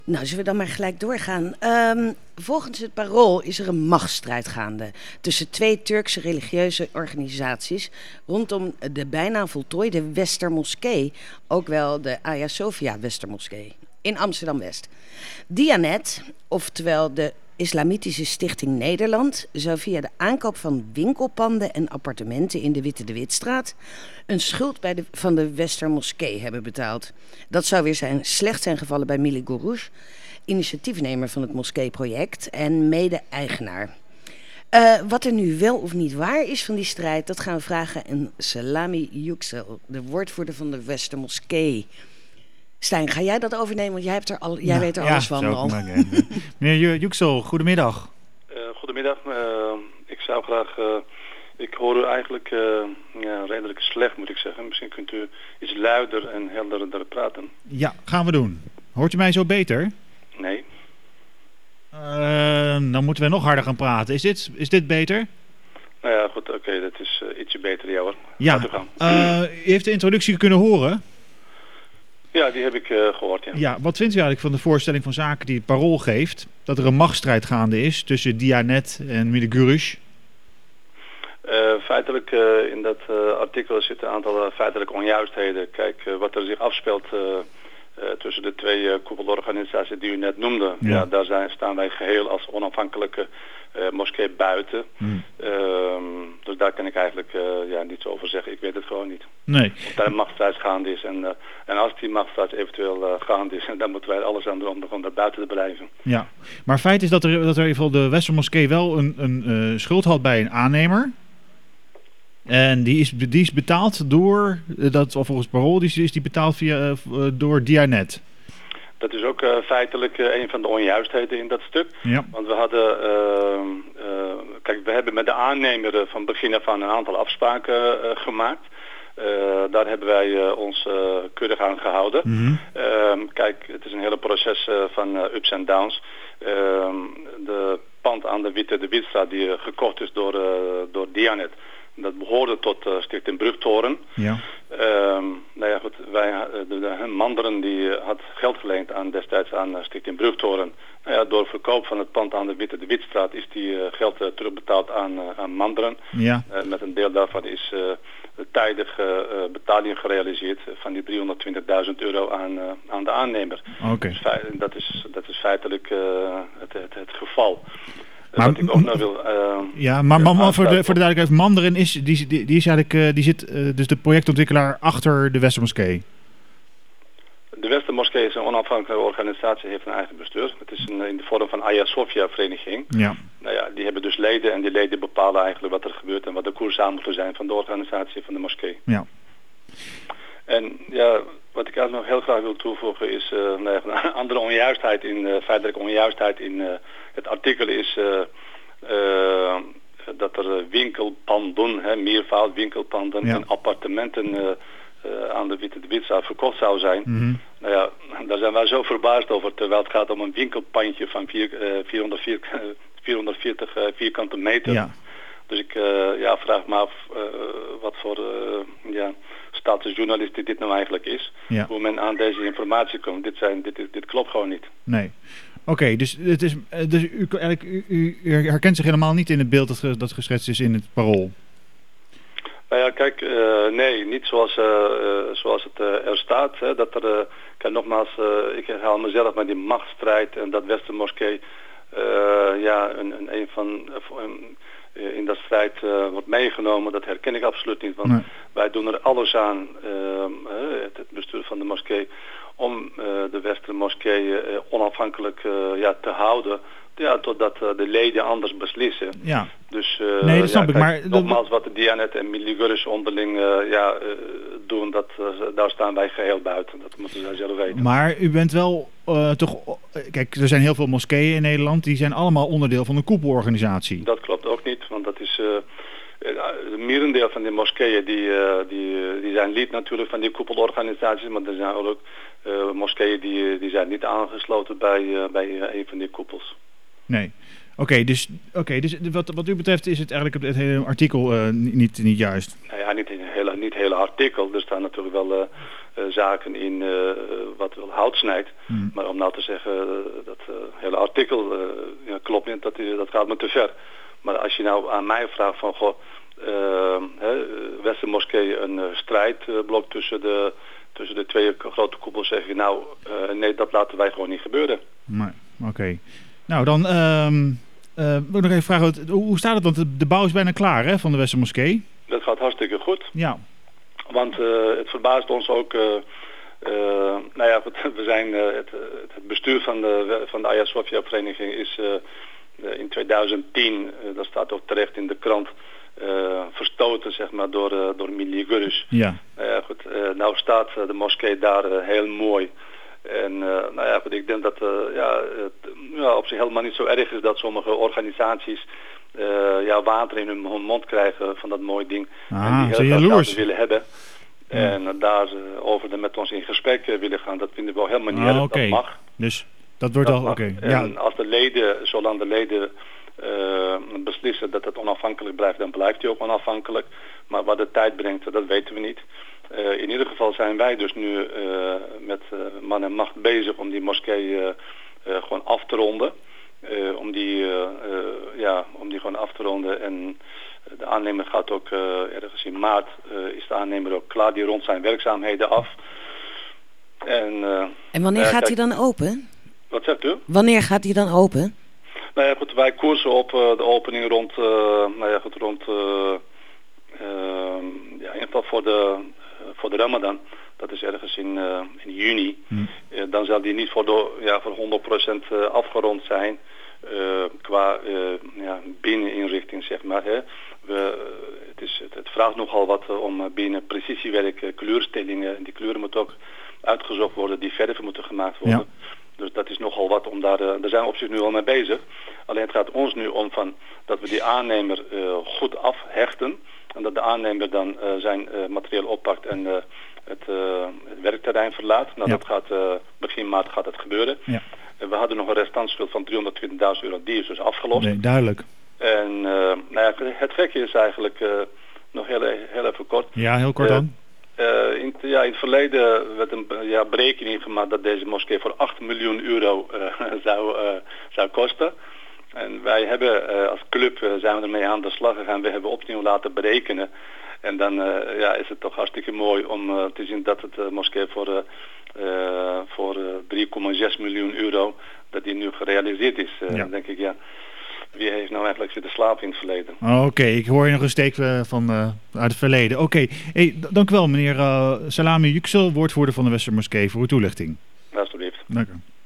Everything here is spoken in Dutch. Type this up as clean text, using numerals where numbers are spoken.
Nou, zullen we dan maar gelijk doorgaan. Volgens het Parool is er een machtsstrijd gaande tussen twee Turkse religieuze organisaties rondom de bijna voltooide Westermoskee, ook wel de Hagia Sophia Westermoskee, in Amsterdam-West. Diyanet, oftewel de Islamitische Stichting Nederland, zou via de aankoop van winkelpanden en appartementen in de Witte de Witstraat een schuld van de Westermoskee hebben betaald. Dat zou weer slecht zijn gevallen bij Mili Gouroush, initiatiefnemer van het moskeeproject en mede-eigenaar. Wat er nu wel of niet waar is van die strijd, dat gaan we vragen aan Selami Yüksel, de woordvoerder van de Westermoskee. Stijn, ga jij dat overnemen? Want jij weet er alles van al. Meneer Yüksel, goedemiddag. Goedemiddag. Ik zou graag... ik hoor u eigenlijk redelijk slecht, moet ik zeggen. Misschien kunt u iets luider en helderder praten. Ja, gaan we doen. Hoort u mij zo beter? Nee. Dan moeten we nog harder gaan praten. Is dit beter? Nou ja, goed. Oké, dat is ietsje beter, ja hoor. Ja. U heeft de introductie kunnen horen? Ja, die heb ik gehoord, ja. Ja, wat vindt u eigenlijk van de voorstelling van zaken die het Parool geeft? Dat er een machtsstrijd gaande is tussen Diyanet en Mili Gouroush? Feitelijk, in dat artikel zitten een aantal feitelijke onjuistheden. Kijk, wat er zich afspeelt tussen de twee koepelorganisaties die u net noemde. Ja, daar staan wij geheel als onafhankelijke moskee buiten. Dus daar kan ik eigenlijk niets over zeggen. Ik weet het gewoon niet. Nee. Of daar een machtsstrijd gaande is. En als die machtsstrijd eventueel gaande is, dan moeten wij alles aan doen om gewoon daar buiten te blijven. Ja, maar feit is dat er in ieder geval de Westermoskee wel een schuld had bij een aannemer. En die is betaald door, of volgens Parool is die betaald door Diyanet. Dat is ook feitelijk een van de onjuistheden in dat stuk. Ja. Want we hadden, kijk, we hebben met de aannemer van begin af aan een aantal afspraken gemaakt. Daar hebben wij ons keurig aan gehouden. Kijk, het is een hele proces van ups en downs. De pand aan de Witte de Witstraat die gekocht is door Diyanet. Dat behoorde tot Stichting Brugtoren. Ja. Nou ja, goed, de Manderen die had geld geleend destijds aan Stichting Brugtoren. Nou ja, door verkoop van het pand aan de Witte de Witstraat is die geld terugbetaald aan Manderen. Ja. Met een deel daarvan is tijdige betaling gerealiseerd van die €320.000 aan de aannemer. Okay. Dus dat is feitelijk het geval. Maar, wat ik ook nog wil... maar voor de duidelijkheid, Manderen die zit dus de projectontwikkelaar achter de Westermoskee. De Westermoskee is een onafhankelijke organisatie, heeft een eigen bestuur. Het is in de vorm van Hagia Sophia vereniging. Ja. Nou ja, die hebben dus leden en die leden bepalen eigenlijk wat er gebeurt en wat de koers aan moet zijn van de organisatie van de moskee. Ja. En ja, wat ik eigenlijk nog heel graag wil toevoegen is een andere onjuistheid feitelijke onjuistheid in het artikel is dat er winkelpanden, meervoud winkelpanden en appartementen aan de Witte de Witstraat verkocht zou zijn. Nou ja, daar zijn wij zo verbaasd over, terwijl het gaat om een winkelpandje van 440 vierkante meter. Ja. Dus ik vraag me af wat voor statusjournalist dit nou eigenlijk is. Ja. Hoe men aan deze informatie komt. Dit klopt gewoon niet. Nee. Oké, dus u herkent zich helemaal niet in het beeld dat geschetst is in het Parool? Nou ja, kijk, nee, niet zoals het er staat. Hè, dat er, kijk, nogmaals, ik herhaal mezelf, maar die machtsstrijd en dat Westermoskee in dat strijd wordt meegenomen, dat herken ik absoluut niet. Want wij doen er alles aan, het bestuur van de moskee, om de Westermoskee onafhankelijk te houden. Ja, totdat de leden anders beslissen. Ja. Dus nee, dat snap ik. Maar nogmaals, wat de Diyanet en Mili Gouroush onderling doen, daar staan wij geheel buiten. Dat moeten zij zelf weten. Maar u bent wel toch... Kijk, er zijn heel veel moskeeën in Nederland. Die zijn allemaal onderdeel van een koepelorganisatie. Dat klopt ook niet, want dat is... het merendeel van die moskeeën die zijn lid natuurlijk van die koepelorganisaties, maar er zijn ook moskeeën die zijn niet aangesloten bij een van die koepels. Nee. Oké, dus wat u betreft is het eigenlijk het hele artikel niet juist. Nou ja, niet het hele artikel. Er staan natuurlijk wel zaken in wat wel hout snijdt. Maar om nou te zeggen dat hele artikel klopt niet, dat gaat me te ver. Maar als je nou aan mij vraagt van Westermoskee een strijdblok tussen de twee grote koepels, zeg je nou nee, dat laten wij gewoon niet gebeuren. Nee, oké. Nou, dan wil ik nog even vragen, hoe staat het? Want de bouw is bijna klaar, hè, van de Westermoskee. Dat gaat hartstikke goed. Ja. Want het verbaast ons ook. We zijn het bestuur van de Hagia Sophia vereniging is in 2010, dat staat ook terecht in de krant, verstoten, zeg maar, door Milli Görüş. Ja. Nou staat de moskee daar heel mooi. En ik denk dat het op zich helemaal niet zo erg is dat sommige organisaties water in hun mond krijgen van dat mooie ding. En die heel graag willen hebben. Ja. En daarover met ons in gesprek willen gaan, dat vinden we wel helemaal niet erg. Okay. Dat mag. Dus dat wordt al oké. En als zolang de leden beslissen dat het onafhankelijk blijft, dan blijft hij ook onafhankelijk. Maar wat de tijd brengt, dat weten we niet. In ieder geval zijn wij dus nu met man en macht bezig om die moskee gewoon af te ronden. Om die gewoon af te ronden. En de aannemer gaat ook ergens in maart is de aannemer ook klaar. Die rondt zijn werkzaamheden af. En wanneer gaat hij dan open? Wat zegt u? Wanneer gaat hij dan open? Nou ja, goed, wij koersen op de opening rond in ieder geval voor de Ramadan. Dat is ergens in juni. Dan zal die niet voor 100% afgerond zijn qua binneninrichting, zeg maar. Hè. Het vraagt nogal wat om binnen precisiewerk kleurstellingen. En die kleuren moeten ook uitgezocht worden, die verven moeten gemaakt worden. Ja. Dus dat is nogal wat om daar zijn we op zich nu al mee bezig. Alleen het gaat ons nu om dat we die aannemer goed afhechten. En dat de aannemer dan zijn materieel oppakt en het werkterrein verlaat. Nou, dat gaat begin maart gaat het gebeuren. Ja. We hadden nog een restantschuld van €320.000. Die is dus afgelost. Nee, duidelijk. En het gekke is eigenlijk nog heel even kort. Ja, heel kort dan. In het verleden werd een berekening gemaakt dat deze moskee voor €8 miljoen zou kosten. En wij hebben als club zijn we ermee aan de slag gegaan. We hebben opnieuw laten berekenen. En dan is het toch hartstikke mooi om te zien dat het moskee voor €3,6 miljoen dat die nu gerealiseerd is. Dan denk ik, wie heeft nou eigenlijk zitten slapen in het verleden? Oké, ik hoor je nog een steek uit het verleden. Oké. Hey, dank u wel meneer Salami Yüksel, woordvoerder van de Westermoskee, voor uw toelichting. Alsjeblieft. Dank u.